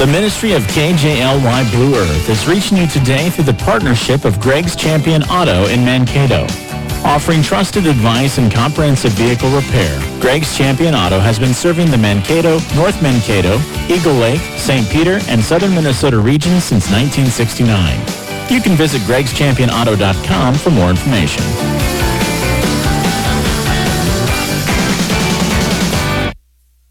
The ministry of KJLY Blue Earth is reaching you today through the partnership of Greg's Champion Auto in Mankato. Offering trusted advice and comprehensive vehicle repair, Greg's Champion Auto has been serving the Mankato, North Mankato, Eagle Lake, St. Peter, and Southern Minnesota regions since 1969. You can visit gregschampionauto.com for more information.